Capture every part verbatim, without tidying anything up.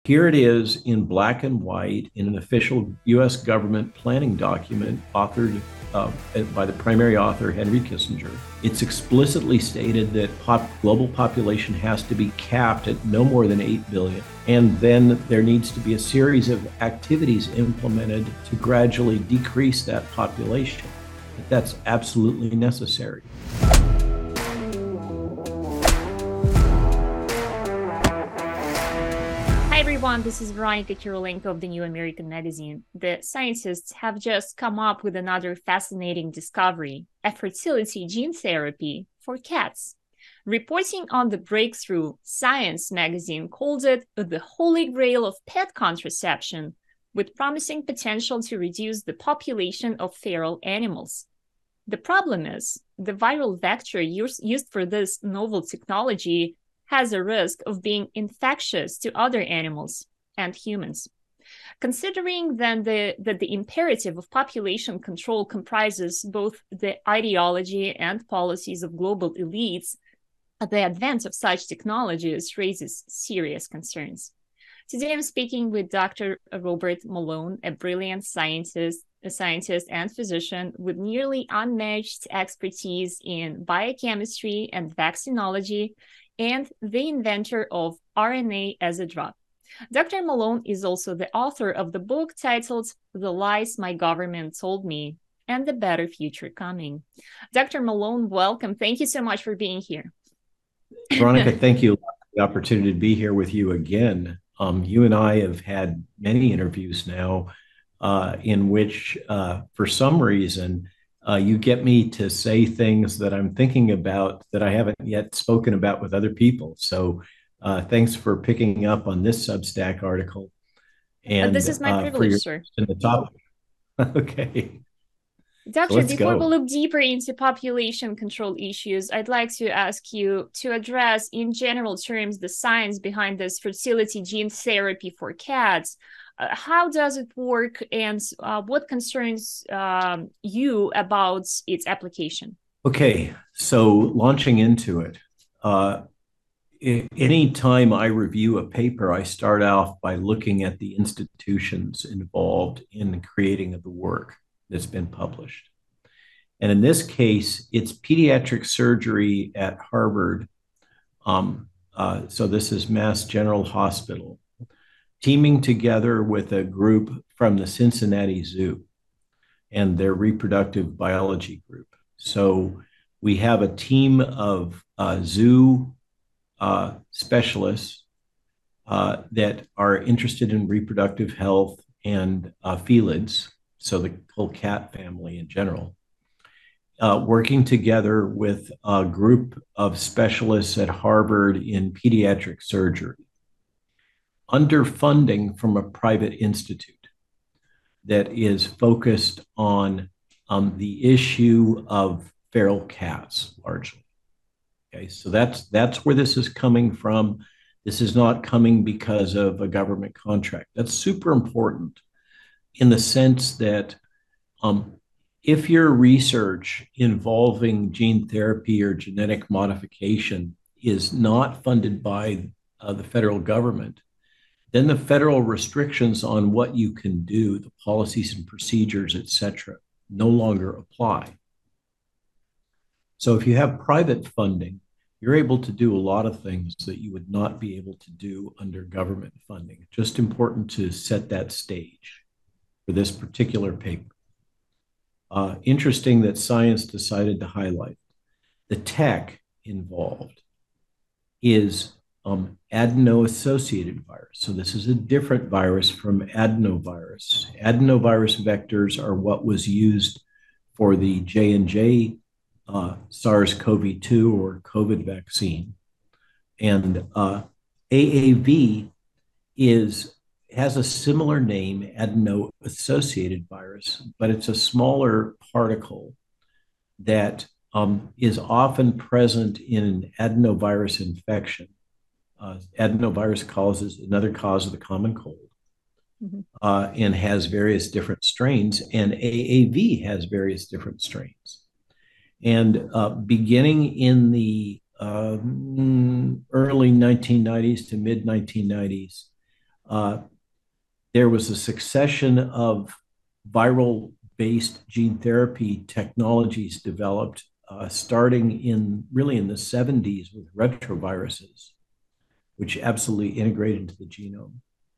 Here it is in black and white in an official U S government planning document authored uh, by the primary author, Henry Kissinger. It's explicitly stated that pop, global population has to be capped at no more than eight billion. And then there needs to be a series of activities implemented to gradually decrease that population. But that's absolutely necessary. Hi everyone, this is Veronica Kirolenko of the New American Magazine. The scientists have just come up with another fascinating discovery, a fertility gene therapy for cats. Reporting on the breakthrough, Science magazine called it the holy grail of pet contraception, with promising potential to reduce the population of feral animals. The problem is, the viral vector used for this novel technology has a risk of being infectious to other animals and humans. Considering then the, that the imperative of population control comprises both the ideology and policies of global elites, the advance of such technologies raises serious concerns. Today I'm speaking with Doctor Robert Malone, a brilliant scientist, a scientist and physician with nearly unmatched expertise in biochemistry and vaccinology, and the inventor of R N A as a drug. Doctor Malone is also the author of the book titled The Lies My Government Told Me and the Better Future Coming. Doctor Malone, welcome. Thank you so much for being here. Veronica, thank you for the opportunity to be here with you again. Um, you and I have had many interviews now uh, in which, uh, for some reason, uh, you get me to say things that I'm thinking about that I haven't yet spoken about with other people. So uh, thanks for picking up on this Substack article Uh, this and is my uh, for privilege, your sir. in the topic. Okay, so Doctor, let's before we go. look deeper into population control issues, I'd like to ask you to address, in general terms, the science behind this fertility gene therapy for cats. Uh, how does it work, and uh, what concerns um, you about its application? Okay, so launching into it. Uh, Anytime I review a paper, I start off by looking at the institutions involved in creating the work that's been published. And in this case, it's pediatric surgery at Harvard. Um, uh, so this is Mass General Hospital, teaming together with a group from the Cincinnati Zoo and their reproductive biology group. So we have a team of uh, zoo uh, specialists uh, that are interested in reproductive health and uh, felids, so the whole cat family in general, uh, working together with a group of specialists at Harvard in pediatric surgery, under funding from a private institute that is focused on um, the issue of feral cats largely. Okay, so that's that's where this is coming from. This is not coming because of a government contract. That's super important in the sense that um, if your research involving gene therapy or genetic modification is not funded by uh, the federal government, then the federal restrictions on what you can do, the policies and procedures, et cetera, no longer apply. So if you have private funding, you're able to do a lot of things that you would not be able to do under government funding. Just important to set that stage for this particular paper. Uh, interesting that science decided to highlight the tech involved is um, adeno-associated virus. So this is a different virus from adenovirus. Adenovirus vectors are what was used for the J and J uh, SARS-CoV two or COVID vaccine. And uh, A A V is has a similar name, adeno-associated virus, but it's a smaller particle that um, is often present in an adenovirus infection. Uh, adenovirus causes another cause of the common cold. Mm-hmm. uh, and has various different strains, and A A V has various different strains. And uh, beginning in the um, early nineteen nineties to mid nineteen nineties, uh, there was a succession of viral-based gene therapy technologies developed, uh, starting in really in the seventies with retroviruses, which absolutely integrated into the genome,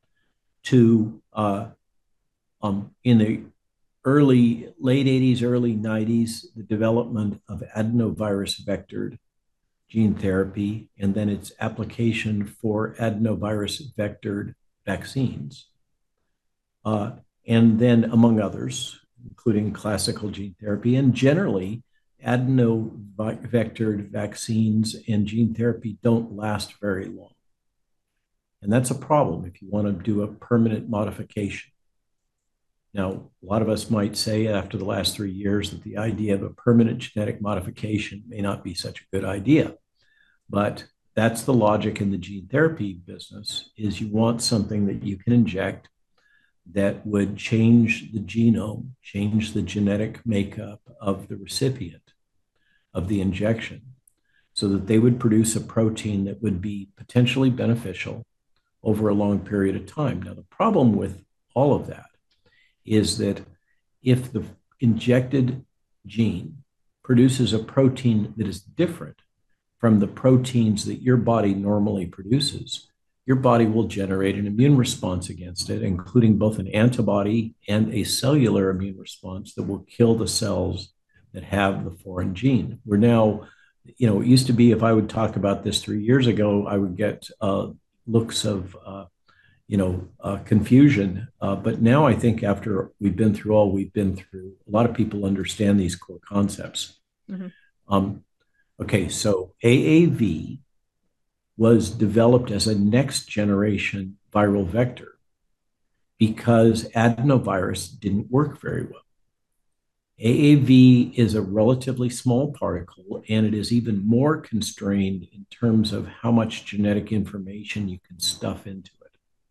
to uh, um, in the early, late eighties, early nineties, the development of adenovirus vectored gene therapy, and then its application for adenovirus vectored vaccines. Uh, and then, among others, including classical gene therapy, and generally, adeno-vectored vaccines and gene therapy don't last very long. And that's a problem if you want to do a permanent modification. Now, a lot of us might say after the last three years that the idea of a permanent genetic modification may not be such a good idea. But that's the logic in the gene therapy business, is you want something that you can inject that would change the genome, change the genetic makeup of the recipient of the injection, so that they would produce a protein that would be potentially beneficial over a long period of time. Now, the problem with all of that is that if the injected gene produces a protein that is different from the proteins that your body normally produces, your body will generate an immune response against it, including both an antibody and a cellular immune response that will kill the cells that have the foreign gene. We're now, you know, it used to be if I would talk about this three years ago, I would get uh, looks of, uh, you know, uh, confusion. Uh, but now I think after we've been through all we've been through, a lot of people understand these core concepts. Mm-hmm. Um, okay, so A A V was developed as a next generation viral vector because adenovirus didn't work very well. A A V is a relatively small particle, and it is even more constrained in terms of how much genetic information you can stuff into it.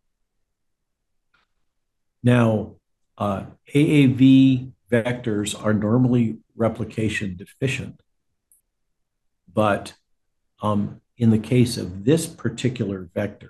Now, uh, A A V vectors are normally replication deficient, but um, in the case of this particular vector,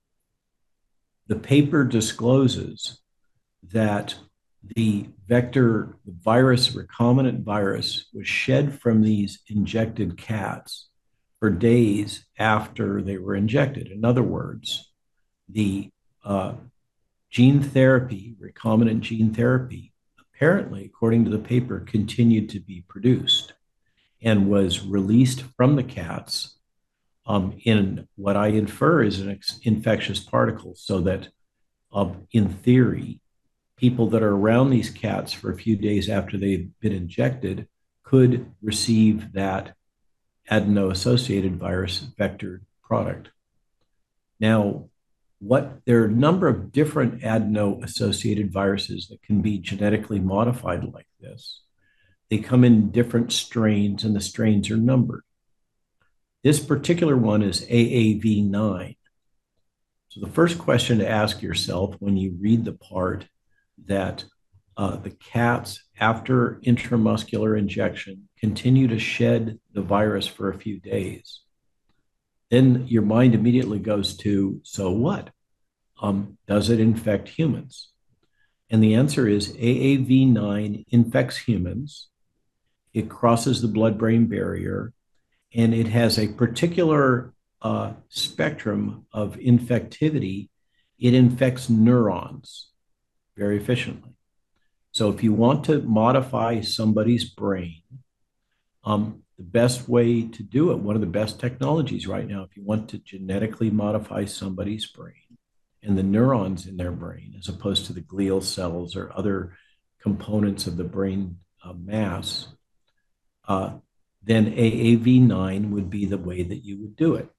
the paper discloses that the vector, the virus, recombinant virus, was shed from these injected cats for days after they were injected. In other words, the uh, gene therapy, recombinant gene therapy, apparently, according to the paper, continued to be produced and was released from the cats um, in what I infer is an ex- infectious particle, so that um, in theory, people that are around these cats for a few days after they've been injected could receive that adeno-associated virus vector product. Now, what there are a number of different adeno-associated viruses that can be genetically modified like this. They come in different strains, and the strains are numbered. This particular one is A A V nine. So the first question to ask yourself when you read the part that uh, the cats, after intramuscular injection, continue to shed the virus for a few days, then your mind immediately goes to, so what? Um, does it infect humans? And the answer is A A V nine infects humans. It crosses the blood-brain barrier, and it has a particular uh, spectrum of infectivity. It infects neurons very efficiently. So if you want to modify somebody's brain, um, the best way to do it, one of the best technologies right now, if you want to genetically modify somebody's brain and the neurons in their brain, as opposed to the glial cells or other components of the brain uh, mass, uh, then A A V nine would be the way that you would do it.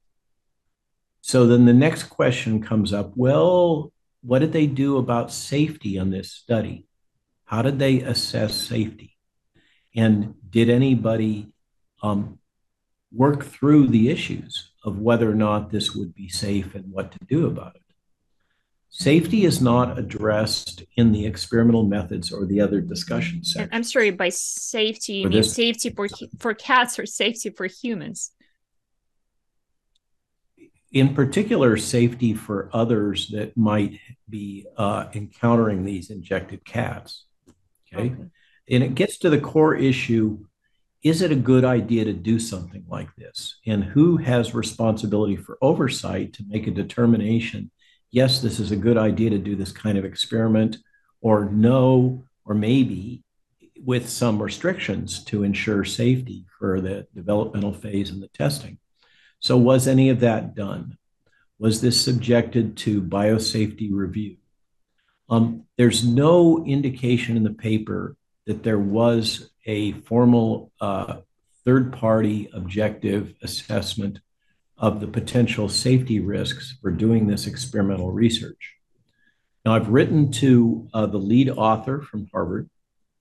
So then the next question comes up, well, what did they do about safety on this study? How did they assess safety? And did anybody um, work through the issues of whether or not this would be safe and what to do about it? Safety is not addressed in the experimental methods or the other discussion sections. I'm sorry, by safety, you For mean this- safety for, for cats or safety for humans? in particular, safety for others that might be uh, encountering these injected cats. Okay. Okay. And it gets to the core issue, is it a good idea to do something like this? And who has responsibility for oversight to make a determination, yes, this is a good idea to do this kind of experiment, or no, or maybe with some restrictions to ensure safety for the developmental phase and the testing. So was any of that done? Was this subjected to biosafety review? Um, there's no indication in the paper that there was a formal uh, third-party objective assessment of the potential safety risks for doing this experimental research. Now, I've written to uh, the lead author from Harvard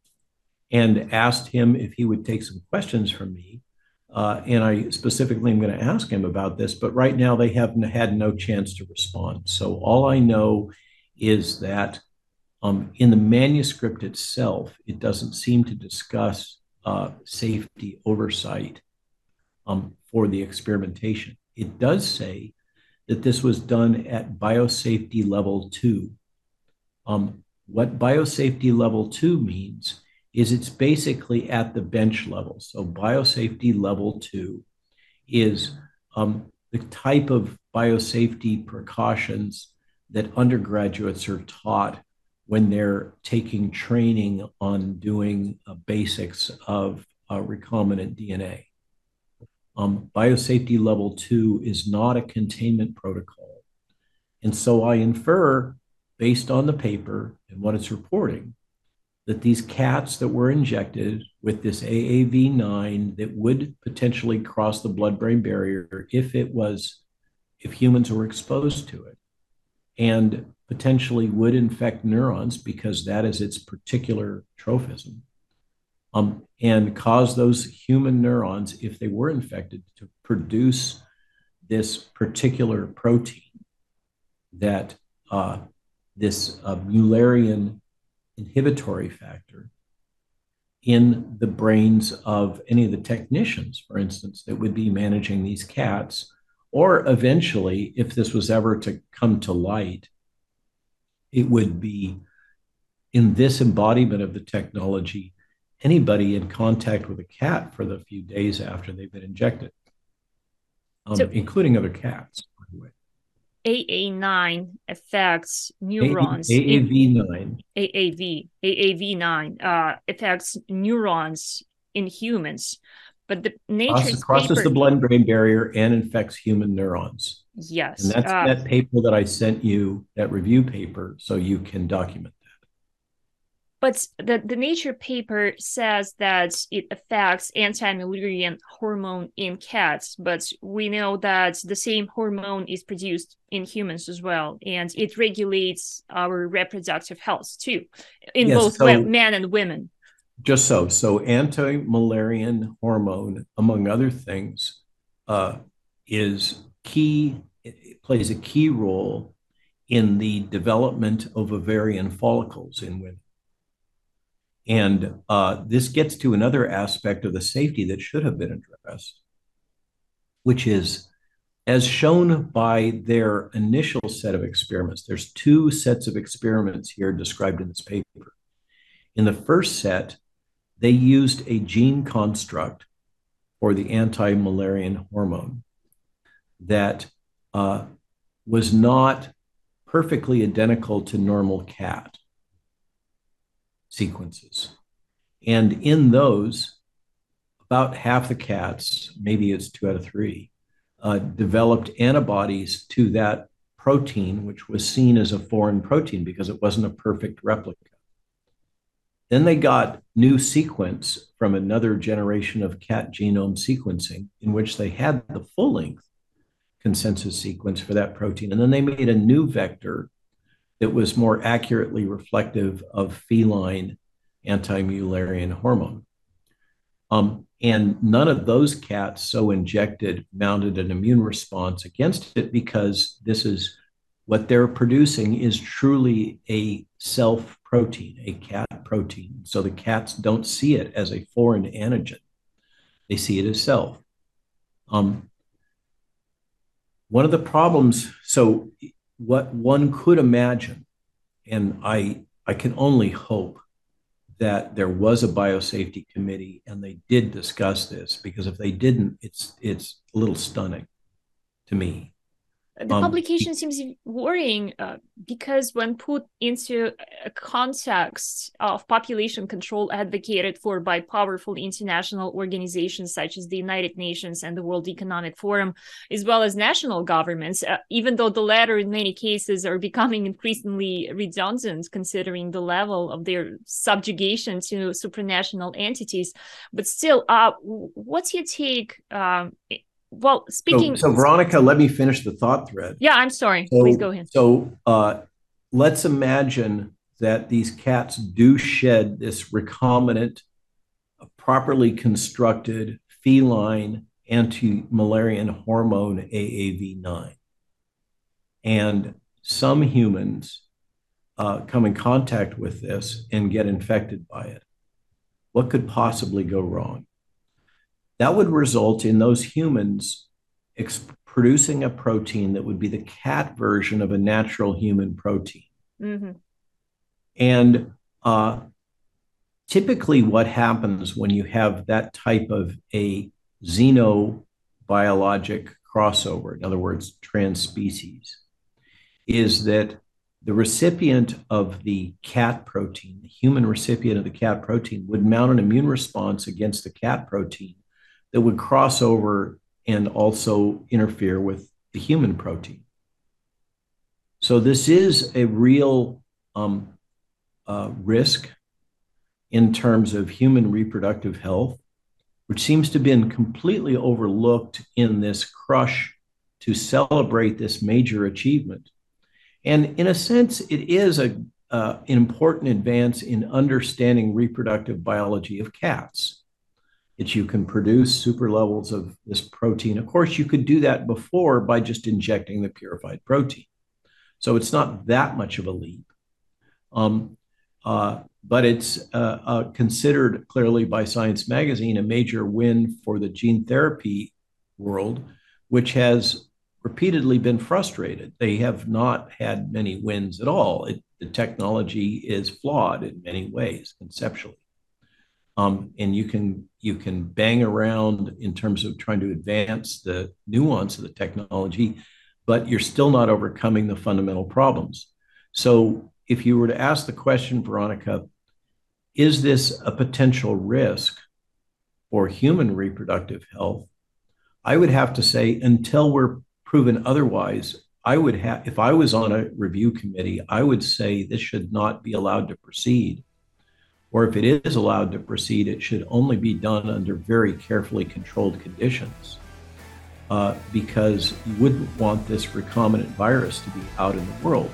and asked him if he would take some questions from me. Uh, and I specifically am going to ask him about this, but right now they have had no chance to respond. So all I know is that um, in the manuscript itself, it doesn't seem to discuss uh, safety oversight um, for the experimentation. It does say that this was done at biosafety level two. Um, what biosafety level two means is it's basically at the bench level. So biosafety level two is um, the type of biosafety precautions that undergraduates are taught when they're taking training on doing uh, basics of uh, recombinant D N A. Um, biosafety level two is not a containment protocol. And so I infer, based on the paper and what it's reporting, that these cats that were injected with this A A V nine that would potentially cross the blood-brain barrier if it was, if humans were exposed to it, and potentially would infect neurons because that is its particular trophism, um, and cause those human neurons, if they were infected, to produce this particular protein that uh, this uh, Mullerian inhibitory factor in the brains of any of the technicians, for instance, that would be managing these cats, or eventually, if this was ever to come to light, it would be in this embodiment of the technology, anybody in contact with a cat for the few days after they've been injected, um, So including other cats, by the way. A A nine affects neurons A A V in nine. A A V A A V nine uh, affects neurons in humans, but the Crosses, Nature's crosses the paper, blood-brain barrier and infects human neurons. And yes, that's uh, that paper that I sent you, that review paper, so you can document that. but the, the Nature paper says that it affects anti-Mullerian hormone in cats, but we know that the same hormone is produced in humans as well, and it regulates our reproductive health too, in Yes, both so men and women. just so, so anti-Mullerian hormone, among other things, uh, is key, it plays a key role in the development of ovarian follicles in women. And uh, this gets to another aspect of the safety that should have been addressed, which is, as shown by their initial set of experiments, there's two sets of experiments here described in this paper. In the first set, they used a gene construct for the anti-Mullerian hormone that uh, was not perfectly identical to normal cat sequences. And in those, about half the cats, maybe it's two out of three, uh, developed antibodies to that protein, which was seen as a foreign protein because it wasn't a perfect replica. Then they got new sequence from another generation of cat genome sequencing in which they had the full length consensus sequence for that protein. And then they made a new vector that was more accurately reflective of feline anti-Mullerian hormone. Um, and none of those cats so injected mounted an immune response against it because this is what they're producing is truly a self protein, a cat protein. So the cats don't see it as a foreign antigen. They see it as self. Um, one of the problems, so what one could imagine, and I, I can only hope that there was a biosafety committee and they did discuss this, because if they didn't, it's it's a little stunning to me. The um, publication seems worrying uh, because when put into a context of population control advocated for by powerful international organizations such as the United Nations and the World Economic Forum, as well as national governments, uh, even though the latter in many cases are becoming increasingly redundant considering the level of their subjugation to supranational entities. But still, uh, what's your take? Um, Well, speaking... So, so, Veronica, let me finish the thought thread. Yeah, I'm sorry. So, Please go ahead. So uh, let's imagine that these cats do shed this recombinant, properly constructed feline anti-Müllerian hormone A A V nine. And some humans uh, come in contact with this and get infected by it. What could possibly go wrong? That would result in those humans ex- producing a protein that would be the cat version of a natural human protein. Mm-hmm. And uh, typically what happens when you have that type of a xenobiologic crossover, in other words, transspecies, is that the recipient of the cat protein, the human recipient of the cat protein, would mount an immune response against the cat protein that would cross over and also interfere with the human protein. So this is a real um, uh, risk in terms of human reproductive health, which seems to have been completely overlooked in this crush to celebrate this major achievement. And in a sense, it is a, uh, an important advance in understanding reproductive biology of cats. That you can produce super levels of this protein. Of course, you could do that before by just injecting the purified protein. So it's not that much of a leap. Um, uh, but it's uh, uh, considered clearly by Science Magazine a major win for the gene therapy world, which has repeatedly been frustrated. They have not had many wins at all. It, the technology is flawed in many ways, conceptually. Um, and you can you can bang around in terms of trying to advance the nuance of the technology, but you're still not overcoming the fundamental problems. So if you were to ask the question, Veronica, is this a potential risk for human reproductive health? I would have to say, until we're proven otherwise, I would have, if I was on a review committee, I would say this should not be allowed to proceed. Or if it is allowed to proceed, it should only be done under very carefully controlled conditions, uh, because you wouldn't want this recombinant virus to be out in the world.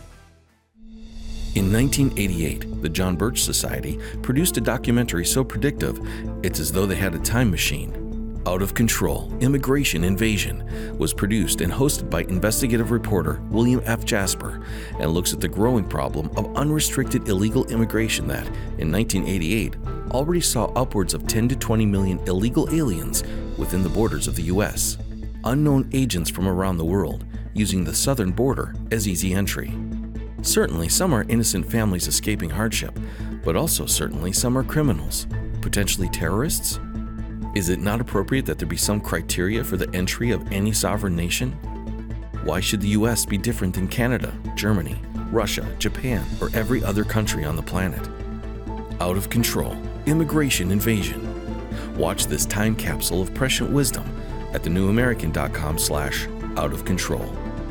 In nineteen eighty-eight, the John Birch Society produced a documentary so predictive, it's as though they had a time machine. Out of Control, Immigration Invasion was produced and hosted by investigative reporter William F. Jasper and looks at the growing problem of unrestricted illegal immigration that, in nineteen eighty-eight, already saw upwards of ten to twenty million illegal aliens within the borders of the U S, unknown agents from around the world using the southern border as easy entry. Certainly, some are innocent families escaping hardship, but also certainly some are criminals, potentially terrorists. Is it not appropriate that there be some criteria for the entry of any sovereign nation? Why should the U S be different than Canada, Germany, Russia, Japan, or every other country on the planet? Out of Control, Immigration Invasion. Watch this time capsule of prescient wisdom at thenewamerican.com slash out of control.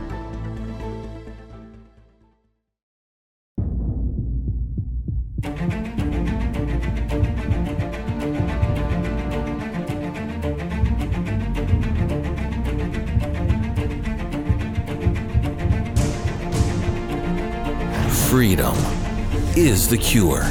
Freedom is the cure.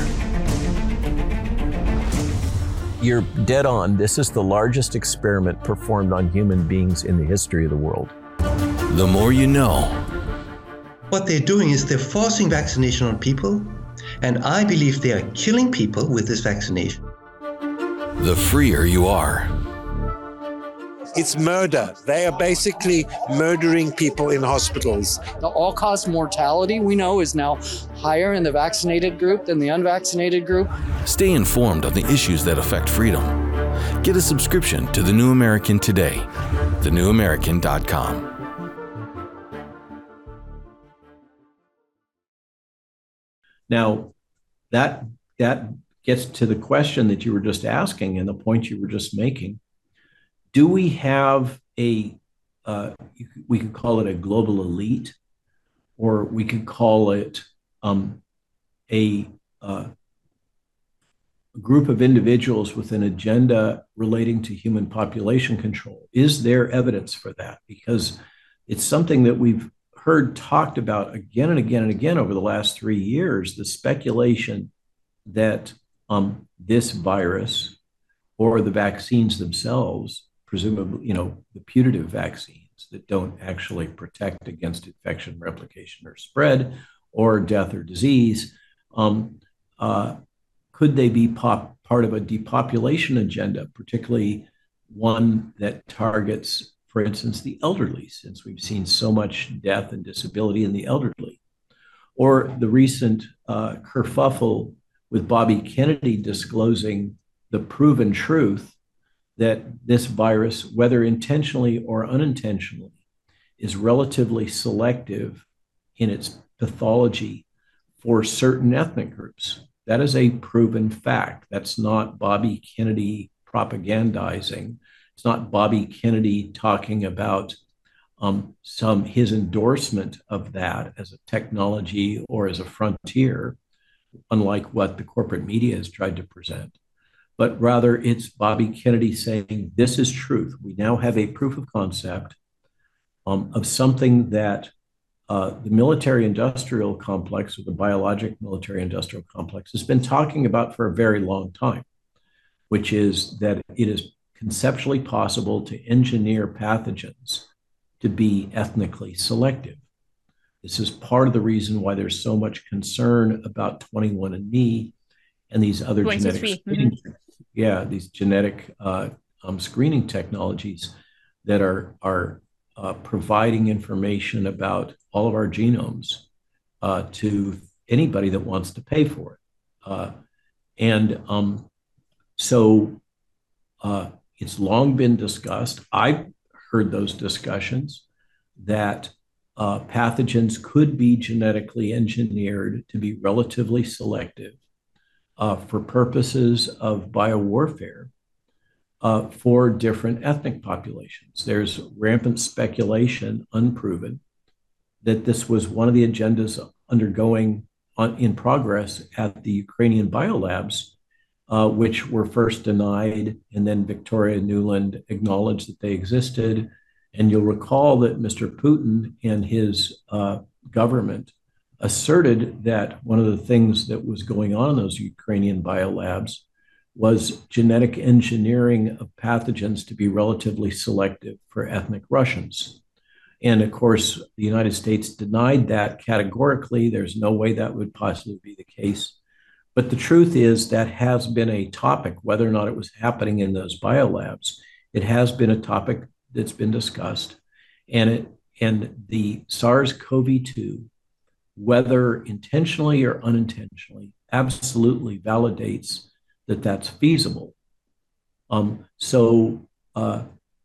You're dead on. This is the largest experiment performed on human beings in the history of the world. The more you know. What they're doing is they're forcing vaccination on people, and I believe they are killing people with this vaccination. The freer you are. It's murder. They are basically murdering people in hospitals. The all-cause mortality we know is now higher in the vaccinated group than the unvaccinated group. Stay informed on the issues that affect freedom. Get a subscription to The New American today. the new american dot com. Now, that that gets to the question that you were just asking and the point you were just making. Do we have a, uh, we could call it a global elite, or we could call it um, a, uh, a group of individuals with an agenda relating to human population control? Is there evidence for that? Because it's something that we've heard talked about again and again and again over the last three years, the speculation that um, this virus or the vaccines themselves, presumably, you know, the putative vaccines that don't actually protect against infection, replication, or spread, or death or disease, um, uh, could they be pop, part of a depopulation agenda, particularly one that targets, for instance, the elderly, since we've seen so much death and disability in the elderly? Or the recent uh, kerfuffle with Bobby Kennedy disclosing the proven truth that this virus, whether intentionally or unintentionally, is relatively selective in its pathology for certain ethnic groups. That is a proven fact. That's not Bobby Kennedy propagandizing. It's not Bobby Kennedy talking about um, some his endorsement of that as a technology or as a frontier, unlike what the corporate media has tried to present. But rather, it's Bobby Kennedy saying, this is truth. We now have a proof of concept um, of something that uh, the military-industrial complex, or the biologic military-industrial complex, has been talking about for a very long time, which is that it is conceptually possible to engineer pathogens to be ethnically selective. This is part of the reason why there's so much concern about twenty-one and me and these other genetic screening, mm-hmm. yeah, these genetic uh, um, screening technologies that are are uh, providing information about all of our genomes uh, to anybody that wants to pay for it. Uh, and um, so uh, it's long been discussed. I've heard those discussions that uh, pathogens could be genetically engineered to be relatively selective uh, for purposes of biowarfare uh, for different ethnic populations. There's rampant speculation, unproven, that this was one of the agendas undergoing on, in progress at the Ukrainian biolabs, uh, which were first denied, and then Victoria Nuland acknowledged that they existed. And you'll recall that Mister Putin and his uh, government asserted that one of the things that was going on in those Ukrainian biolabs was genetic engineering of pathogens to be relatively selective for ethnic Russians. And of course, the United States denied that categorically. There's no way that would possibly be the case. But the truth is that has been a topic, whether or not it was happening in those biolabs. It has been a topic that's been discussed. And it and the SARS-C o V two, whether intentionally or unintentionally, absolutely validates that that's feasible. Um, so uh,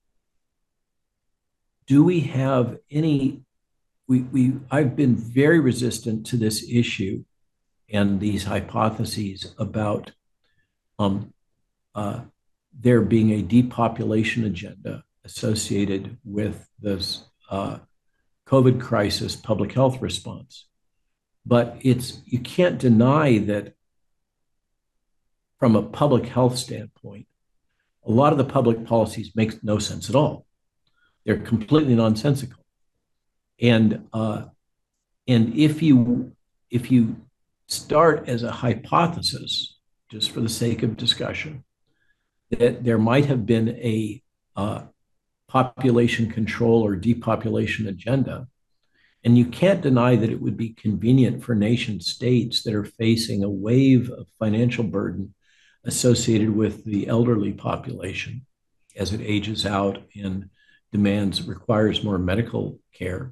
do we have any, we, we, I've been very resistant to this issue and these hypotheses about um, uh, there being a depopulation agenda associated with this uh, COVID crisis public health response. But it's, you can't deny that from a public health standpoint, a lot of the public policies make no sense at all. They're completely nonsensical. And uh, and if you if you start as a hypothesis, just for the sake of discussion, that there might have been a uh, population control or depopulation agenda, and you can't deny that it would be convenient for nation states that are facing a wave of financial burden associated with the elderly population as it ages out and demands, requires more medical care.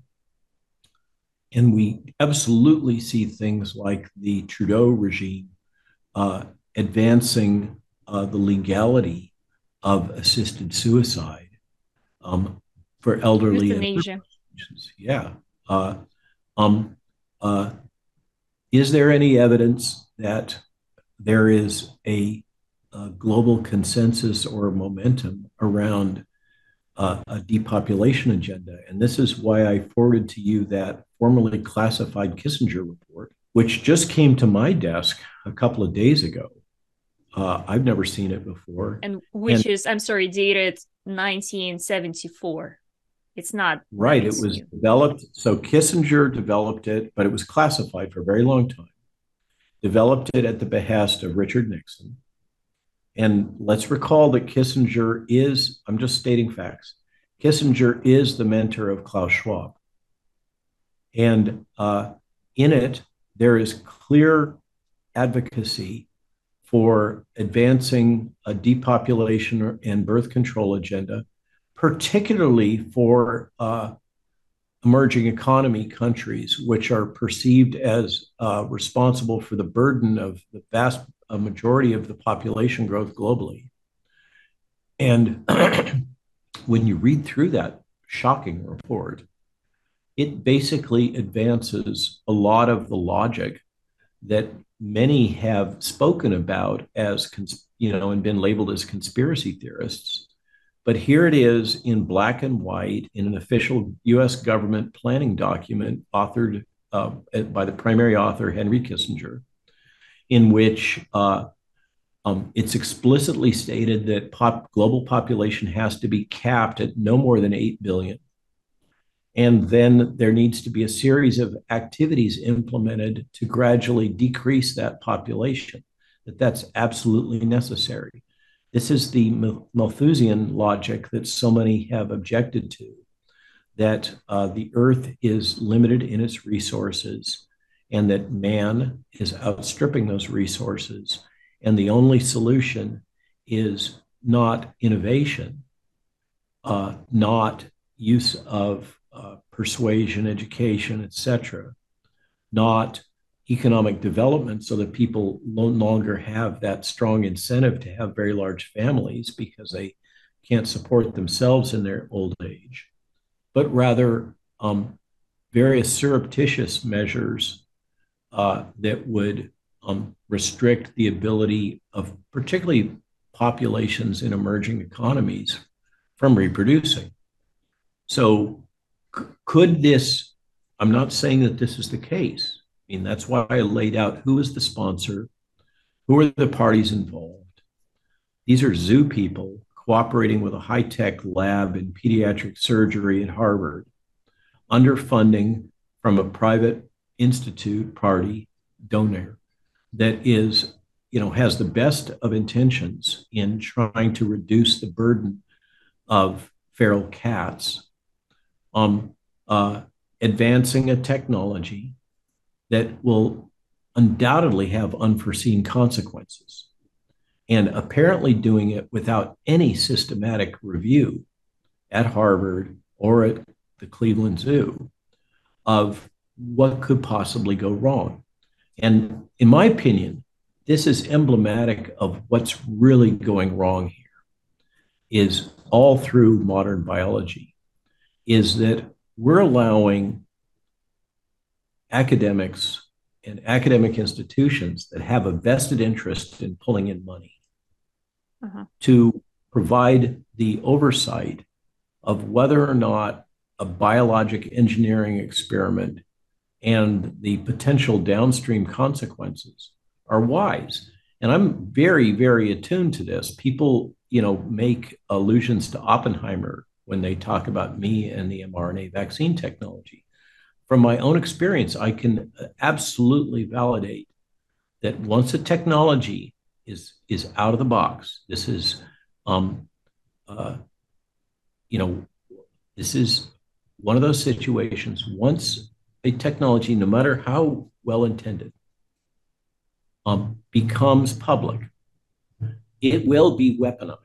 And we absolutely see things like the Trudeau regime uh, advancing uh, the legality of assisted suicide um, for elderly Euthanasia. and yeah. Uh, um, uh, is there any evidence that there is a, a global consensus or momentum around uh, a depopulation agenda? And this is why I forwarded to you that formerly classified Kissinger report, which just came to my desk a couple of days ago. Uh, I've never seen it before. And which and, is, I'm sorry, dated nineteen seventy-four. It's not right. It nice was new. developed. So Kissinger developed it, but it was classified for a very long time. Developed it at the behest of Richard Nixon. And let's recall that Kissinger is, I'm just stating facts, Kissinger is the mentor of Klaus Schwab. And uh, in it, there is clear advocacy for advancing a depopulation and birth control agenda, particularly for uh, emerging economy countries, which are perceived as uh, responsible for the burden of the vast a majority of the population growth globally. And when you read through that shocking report, it basically advances a lot of the logic that many have spoken about as, you know, and been labeled as conspiracy theorists. But here it is in black and white in an official U S government planning document authored uh, by the primary author, Henry Kissinger, in which uh, um, it's explicitly stated that pop, global population has to be capped at no more than eight billion. And then there needs to be a series of activities implemented to gradually decrease that population, that that's absolutely necessary. This is the Malthusian logic that so many have objected to, that uh, the earth is limited in its resources and that man is outstripping those resources. And the only solution is not innovation, uh, not use of uh, persuasion, education, et cetera, not economic development so that people no longer have that strong incentive to have very large families because they can't support themselves in their old age, but rather um, various surreptitious measures uh, that would um, restrict the ability of particularly populations in emerging economies from reproducing. So c- could this, I'm not saying that this is the case. I mean, that's why I laid out who is the sponsor, who are the parties involved. These are zoo people cooperating with a high-tech lab in pediatric surgery at Harvard, under funding from a private institute party donor that is, you know, has the best of intentions in trying to reduce the burden of feral cats, um, uh, advancing a technology that will undoubtedly have unforeseen consequences, and apparently doing it without any systematic review at Harvard or at the Cleveland Zoo of what could possibly go wrong. And in my opinion, this is emblematic of what's really going wrong here, is all through modern biology, is that we're allowing academics and academic institutions that have a vested interest in pulling in money uh-huh. to provide the oversight of whether or not a biologic engineering experiment and the potential downstream consequences are wise. And I'm very, very attuned to this. People, you know, make allusions to Oppenheimer when they talk about me and the mRNA vaccine technology. From my own experience, I can absolutely validate that once a technology is, is out of the box, this is, um, uh, you know, this is one of those situations, once a technology, no matter how well intended, um, becomes public, it will be weaponized.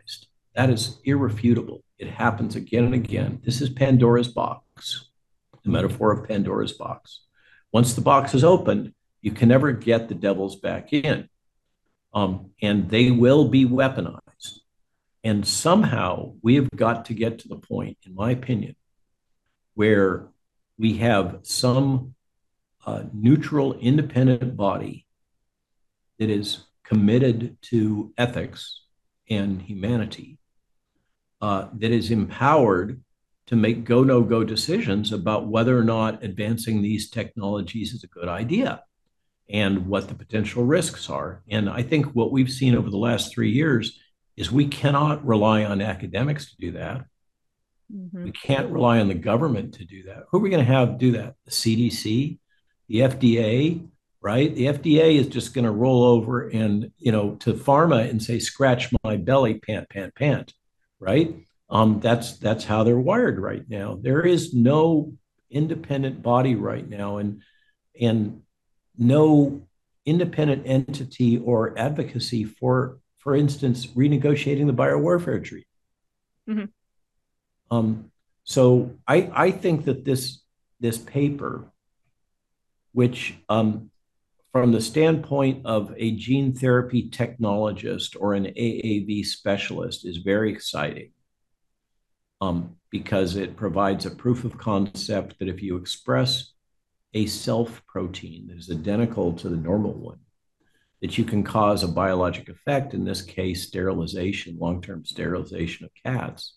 That is irrefutable. It happens again and again. This is Pandora's box, the metaphor of Pandora's box. Once the box is opened, you can never get the devils back in. Um, and they will be weaponized. And somehow we have got to get to the point, in my opinion, where we have some uh, neutral, independent body that is committed to ethics and humanity, uh, that is empowered to make go, no go decisions about whether or not advancing these technologies is a good idea and what the potential risks are. And I think what we've seen over the last three years is we cannot rely on academics to do that. Mm-hmm. We can't rely on the government to do that. Who are we going to have do that? The C D C, the F D A, right? The F D A is just going to roll over and, you know, to pharma and say, scratch my belly, pant, pant, pant, right? Um, that's that's how they're wired right now. There is no independent body right now, and and no independent entity or advocacy for, for instance, renegotiating the biowarfare treaty. Mm-hmm. Um, so I, I think that this, this paper, which um, from the standpoint of a gene therapy technologist or an A A V specialist, is very exciting, um, because it provides a proof of concept that if you express a self protein that is identical to the normal one, that you can cause a biologic effect, in this case, sterilization, long-term sterilization of cats.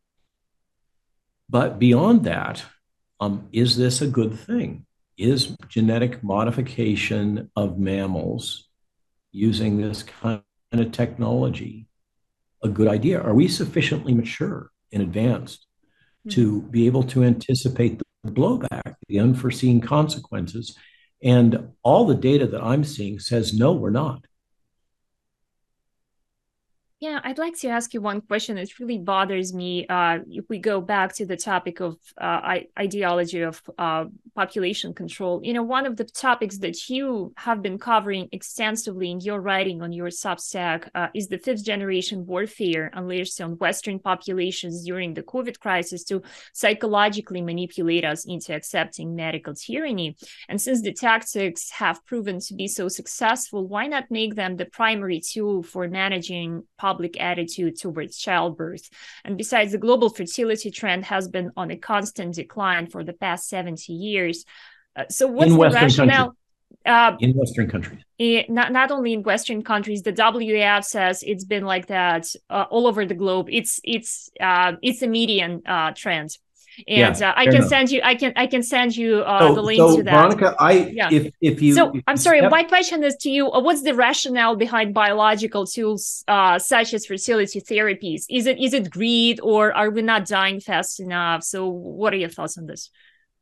But beyond that, um, is this a good thing? Is genetic modification of mammals using this kind of technology a good idea? Are we sufficiently mature and advanced mm-hmm. to be able to anticipate the blowback, the unforeseen consequences? And all the data that I'm seeing says, no, we're not. Yeah, I'd like to ask you one question that really bothers me. Uh, if we go back to the topic of uh, ideology of uh, population control, you know, one of the topics that you have been covering extensively in your writing on your Substack uh, is the fifth generation warfare unleashed on Western populations during the COVID crisis to psychologically manipulate us into accepting medical tyranny. And since the tactics have proven to be so successful, why not make them the primary tool for managing public public attitude towards childbirth? And besides, the global fertility trend has been on a constant decline for the past seventy years. Uh, so what's in the Western rationale? Uh, in Western countries. It, not, not only in Western countries, the W E F says it's been like that uh, all over the globe. It's it's uh, it's a median uh, trend. And yeah, uh, I can enough. send you, I can, I can send you uh, so, the link so to that. Veronica, I, yeah. if, if you, so if I'm you sorry, step... my question is to you, uh, what's the rationale behind biological tools uh, such as fertility therapies? Is it, is it greed, or are we not dying fast enough? So what are your thoughts on this?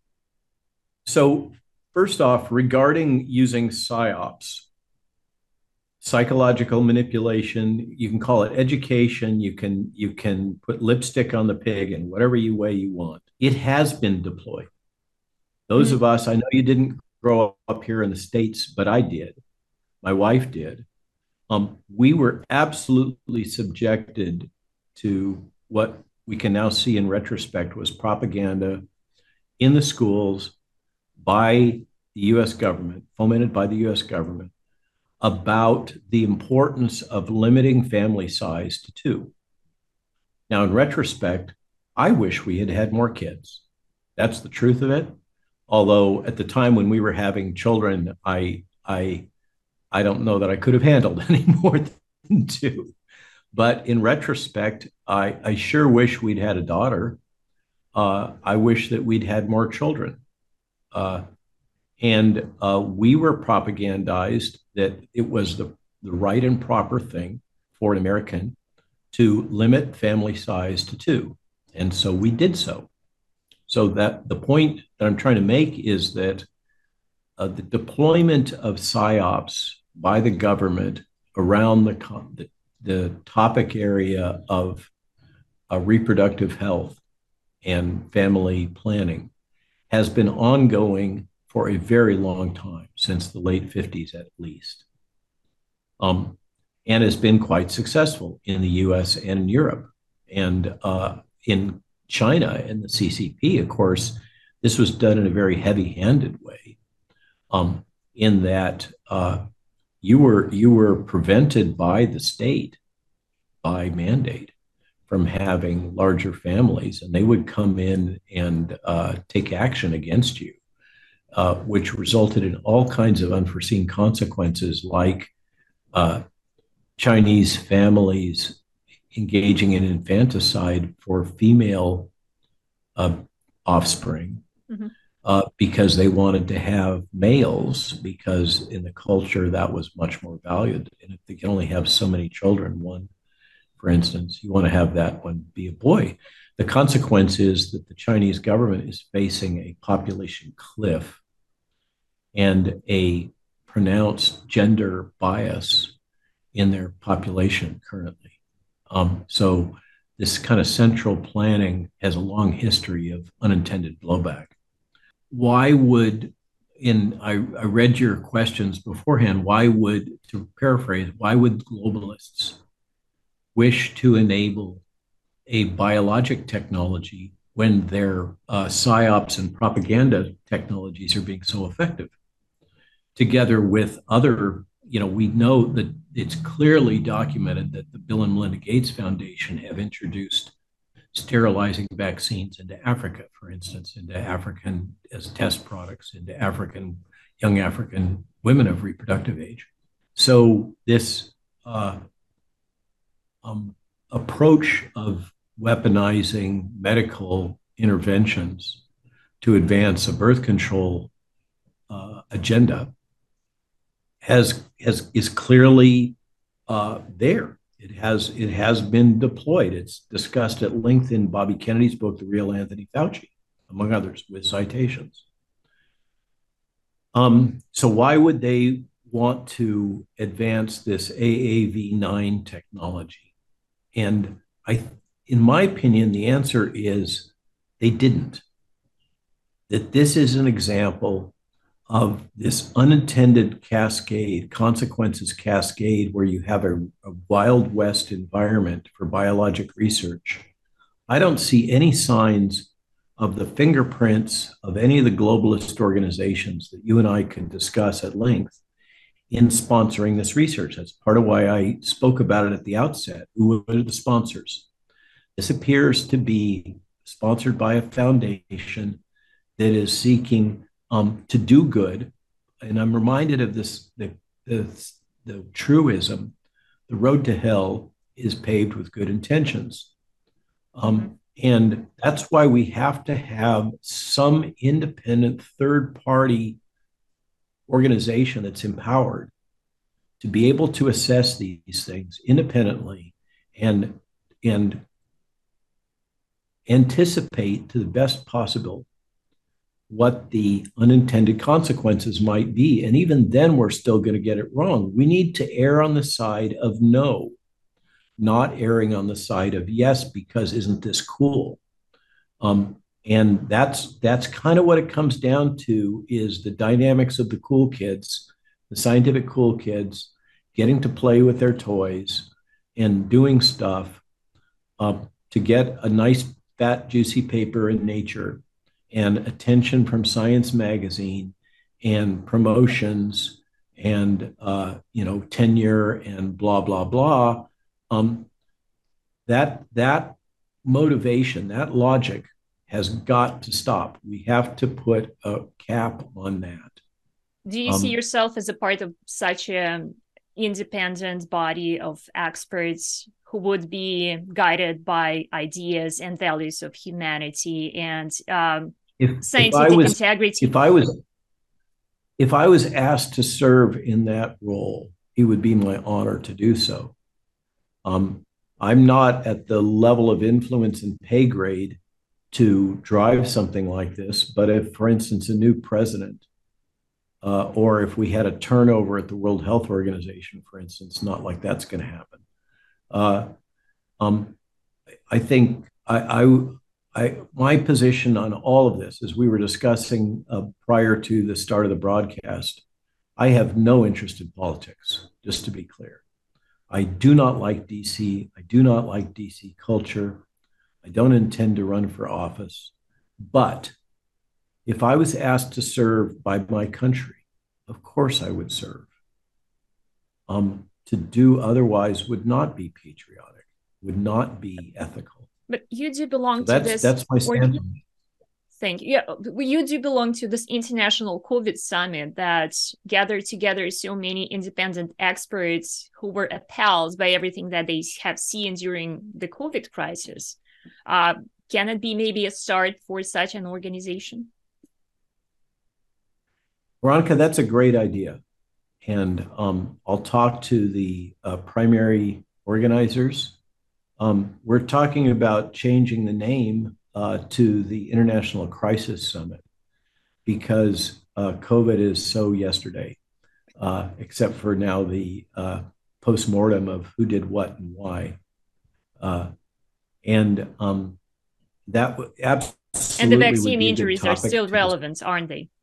So first off, regarding using psyops, psychological manipulation, you can call it education, you can you can put lipstick on the pig in whatever you way you want. It has been deployed. Those mm-hmm. of us, I know you didn't grow up here in the States, but I did. My wife did. Um, we were absolutely subjected to what we can now see in retrospect was propaganda in the schools by the U S government, fomented by the U S government, about the importance of limiting family size to two. Now, in retrospect, I wish we had had more kids. That's the truth of it. Although at the time when we were having children, I, I, I don't know that I could have handled any more than two. But in retrospect, I, I sure wish we'd had a daughter. Uh, I wish that we'd had more children. Uh, And uh, we were propagandized that it was the, the right and proper thing for an American to limit family size to two. And so we did so. So that the point that I'm trying to make is that uh, the deployment of psyops by the government around the, the, the topic area of uh, reproductive health and family planning has been ongoing for a very long time, since the late fifties at least, um, and has been quite successful in the U S and in Europe. And uh, in China and the C C P, of course, this was done in a very heavy-handed way, um, in that uh, you were you were prevented by the state, by mandate, from having larger families, and they would come in and uh, take action against you, uh, which resulted in all kinds of unforeseen consequences, like uh, Chinese families engaging in infanticide for female uh, offspring, mm-hmm. uh, because they wanted to have males, because in the culture that was much more valued. And if they can only have so many children, one, for instance, you want to have that one be a boy. The consequence is that the Chinese government is facing a population cliff and a pronounced gender bias in their population currently. Um, so this kind of central planning has a long history of unintended blowback. Why would, in I, I read your questions beforehand, why would, to paraphrase, why would globalists wish to enable a biologic technology when their uh, psyops and propaganda technologies are being so effective? Together with other, you know, we know that it's clearly documented that the Bill and Melinda Gates Foundation have introduced sterilizing vaccines into Africa, for instance, into African, as test products, into African, young African women of reproductive age. So this uh, um, approach of weaponizing medical interventions to advance a birth control uh, agenda has, has is clearly uh, there. It has it has been deployed. It's discussed at length in Bobby Kennedy's book, The Real Anthony Fauci, among others, with citations. Um, so why would they want to advance this A A V nine technology? And I, in my opinion, the answer is they didn't. That this is an example of this unintended cascade, consequences cascade, where you have a, a Wild West environment for biologic research. I don't see any signs of the fingerprints of any of the globalist organizations that you and I can discuss at length in sponsoring this research. That's part of why I spoke about it at the outset. Who are the sponsors? This appears to be sponsored by a foundation that is seeking Um, to do good. And I'm reminded of this, the, the, the truism, the road to hell is paved with good intentions. Um, and that's why we have to have some independent third party organization that's empowered to be able to assess these things independently and, and anticipate to the best possible what the unintended consequences might be. And even then, we're still going to get it wrong. We need to err on the side of no, not erring on the side of yes, because isn't this cool? Um, and that's that's kind of what it comes down to, is the dynamics of the cool kids, the scientific cool kids, getting to play with their toys and doing stuff uh, to get a nice, fat, juicy paper in Nature and attention from Science Magazine and promotions and, uh, you know, tenure and blah, blah, blah. Um, that, that motivation, that logic has got to stop. We have to put a cap on that. Do you um, see yourself as a part of such an independent body of experts who would be guided by ideas and values of humanity and um, If, scientific if was, integrity? If I was, if I was asked to serve in that role, it would be my honor to do so. Um, I'm not at the level of influence and pay grade to drive something like this. But if, for instance, a new president, uh, or if we had a turnover at the World Health Organization, for instance, not like that's going to happen. Uh, um, I think I. I I, my position on all of this, as we were discussing uh, prior to the start of the broadcast, I have no interest in politics, just to be clear. I do not like D C. I do not like D C culture. I don't intend to run for office. But if I was asked to serve by my country, of course I would serve. Um, to do otherwise would not be patriotic, would not be ethical. But you do belong So to that's this. that's my standpoint. Thank you. Yeah, you do belong to this international COVID summit that gathered together so many independent experts who were appalled by everything that they have seen during the COVID crisis. Uh, can it be maybe a start for such an organization? Veronica, that's a great idea. And um, I'll talk to the uh, primary organizers. Um, we're talking about changing the name uh, to the International Crisis Summit because uh, COVID is so yesterday, uh, except for now the uh, postmortem of who did what and why. Uh, and um, that w- absolutely And the vaccine would be a good injuries are topic still to relevant, discuss. aren't they?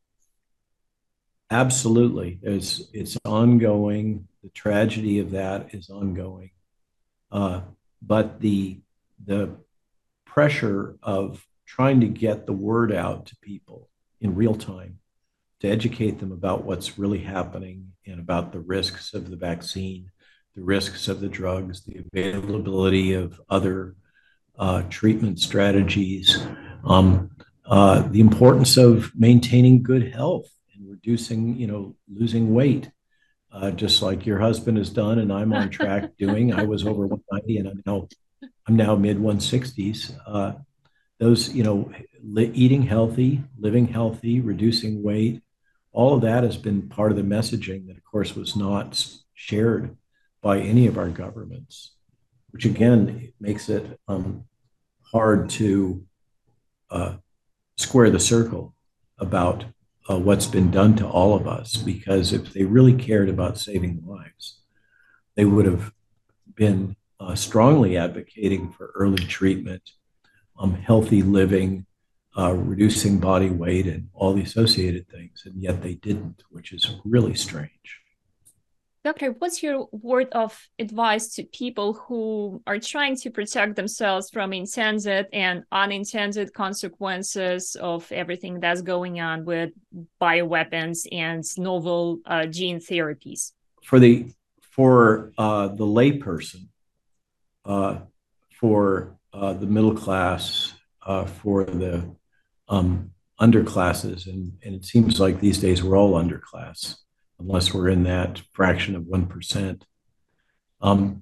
Absolutely. It's, it's ongoing. The tragedy of that is ongoing. Uh, but the, the pressure of trying to get the word out to people in real time, to educate them about what's really happening and about the risks of the vaccine, the risks of the drugs, the availability of other uh, treatment strategies, um, uh, the importance of maintaining good health and reducing, you know, losing weight, uh, just like your husband has done and I'm on track doing. I was over one ninety and I'm now I'm now mid one sixties. Uh, those, you know, li- eating healthy, living healthy, reducing weight, all of that has been part of the messaging that, of course, was not shared by any of our governments, which again makes it um, hard to uh, square the circle about uh, what's been done to all of us. Because if they really cared about saving lives, they would have been uh, strongly advocating for early treatment, um, healthy living, uh, reducing body weight, and all the associated things, and yet they didn't, which is really strange. Doctor, what's your word of advice to people who are trying to protect themselves from intended and unintended consequences of everything that's going on with bioweapons and novel uh, gene therapies? For the for uh, the layperson, uh, for uh, the middle class, uh, for the um, underclasses, and, and it seems like these days we're all underclass, unless we're in that fraction of one percent. Um,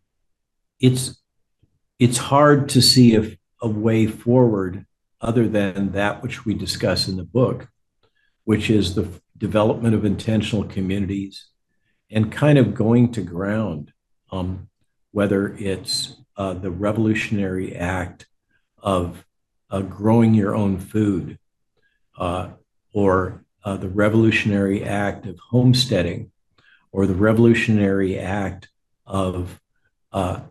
it's it's hard to see a, a way forward other than that which we discuss in the book, which is the development of intentional communities and kind of going to ground, um, whether it's uh, the revolutionary act of uh, growing your own food, uh, or uh, the revolutionary act of homesteading, or the revolutionary act of uh,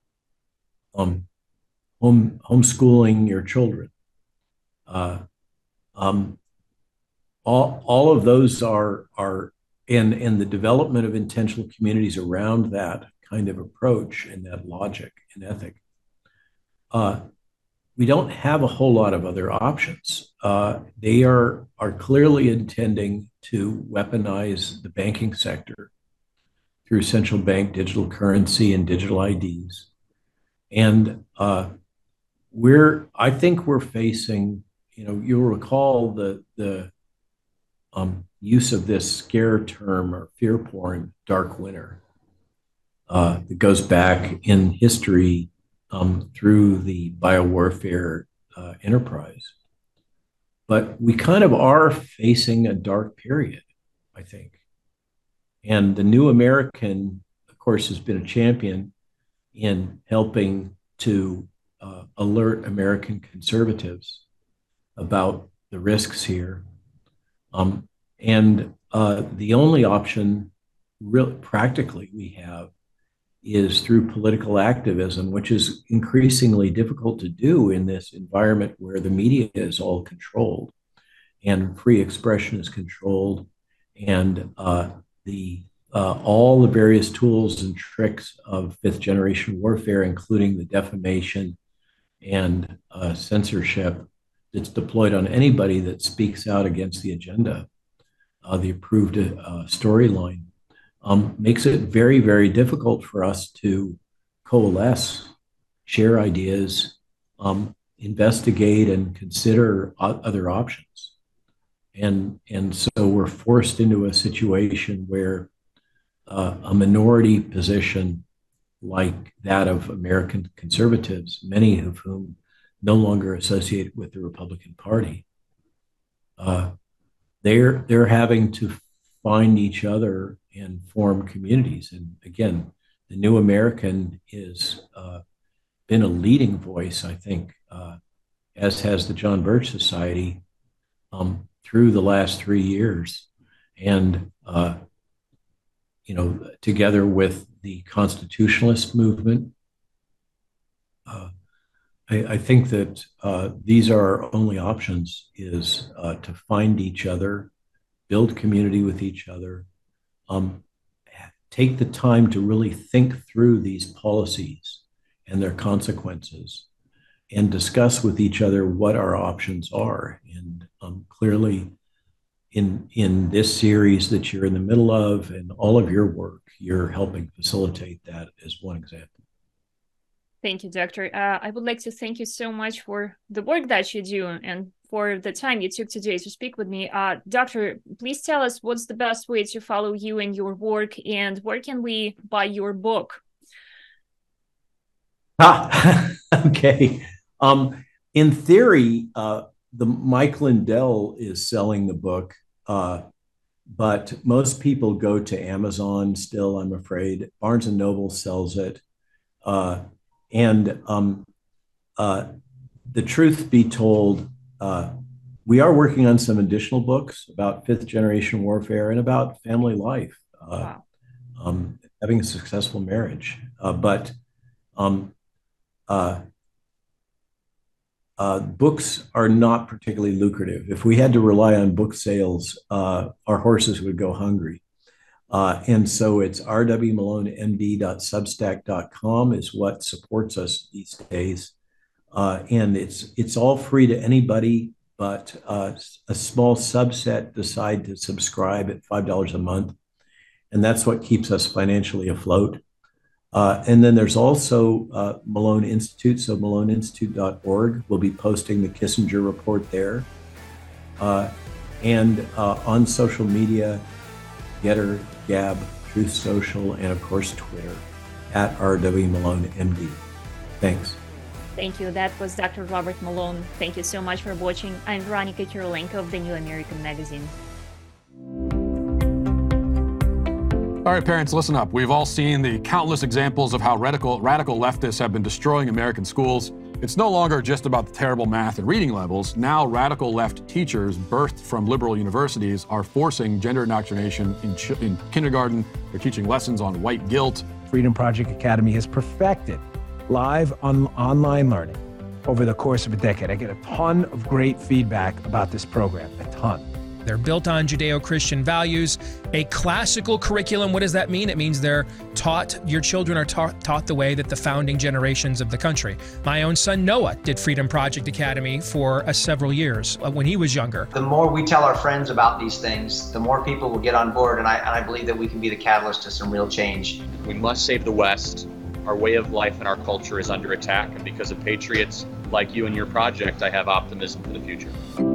um, home homeschooling your children. Uh, um, all all of those are are and and the development of intentional communities around that kind of approach and that logic and ethic. Uh, we don't have a whole lot of other options. Uh, they are are clearly intending to weaponize the banking sector through central bank digital currency and digital I Ds. And uh, we're, I think we're facing, you know, you'll recall the the um, use of this scare term or fear porn, dark winter, uh, that goes back in history um, through the biowarfare uh, enterprise. But we kind of are facing a dark period, I think. And the New American, of course, has been a champion in helping to uh, alert American conservatives about the risks here. Um, and uh, the only option, really practically, we have is through political activism, which is increasingly difficult to do in this environment where the media is all controlled and free expression is controlled, and uh, the uh, all the various tools and tricks of fifth generation warfare, including the defamation and uh, censorship that's deployed on anybody that speaks out against the agenda, uh, the approved uh, storyline, um, makes it very, very difficult for us to coalesce, share ideas, um, investigate, and consider o- other options. And, and so we're forced into a situation where uh, a minority position like that of American conservatives, many of whom no longer associated with the Republican Party, uh, they're they're having to find each other and form communities. And again, the New American is uh, been a leading voice, I think, uh, as has the John Birch Society um, through the last three years, and uh, you know, together with the constitutionalist movement. Uh, I, I think that uh, these are our only options, is uh, to find each other, build community with each other, um, take the time to really think through these policies and their consequences, and discuss with each other what our options are. And um, clearly, in in this series that you're in the middle of, and all of your work, you're helping facilitate that as one example. Thank you, Doctor. Uh, I would like to thank you so much for the work that you do and for the time you took today to speak with me. Uh, Doctor, please tell us what's the best way to follow you and your work, and where can we buy your book? Ah, okay. Um, in theory, uh, the Mike Lindell is selling the book, uh, but most people go to Amazon still, I'm afraid. Barnes and Noble sells it. Uh, and um, uh, the truth be told, uh, we are working on some additional books about fifth generation warfare and about family life, uh, wow. um, having a successful marriage. Uh, but um, uh, Uh, books are not particularly lucrative. If we had to rely on book sales, uh, our horses would go hungry. Uh, and so it's r w malone m d dot substack dot com is what supports us these days. Uh, and it's it's all free to anybody, but uh, a small subset decide to subscribe at five dollars a month. And that's what keeps us financially afloat. Uh, and then there's also uh, Malone Institute, so malone institute dot org. We'll be posting the Kissinger report there. Uh, and uh, on social media, Getter, Gab, Truth Social, and of course Twitter, at R W Malone M D. Thanks. Thank you. That was Doctor Robert Malone. Thank you so much for watching. I'm Veronica Kirilenko of the New American Magazine. All right, parents, listen up. We've all seen the countless examples of how radical, radical leftists have been destroying American schools. It's no longer just about the terrible math and reading levels. Now, radical left teachers birthed from liberal universities are forcing gender indoctrination in, ch- in kindergarten. They're teaching lessons on white guilt. Freedom Project Academy has perfected live on- online learning over the course of a decade. I get a ton of great feedback about this program, a ton. They're built on Judeo-Christian values, a classical curriculum. What does that mean? It means they're taught, your children are taught, taught the way that the founding generations of the country. My own son Noah did Freedom Project Academy for uh, several years uh, when he was younger. The more we tell our friends about these things, the more people will get on board, and I, and I believe that we can be the catalyst to some real change. We must save the West. Our way of life and our culture is under attack, and because of patriots like you and your project, I have optimism for the future.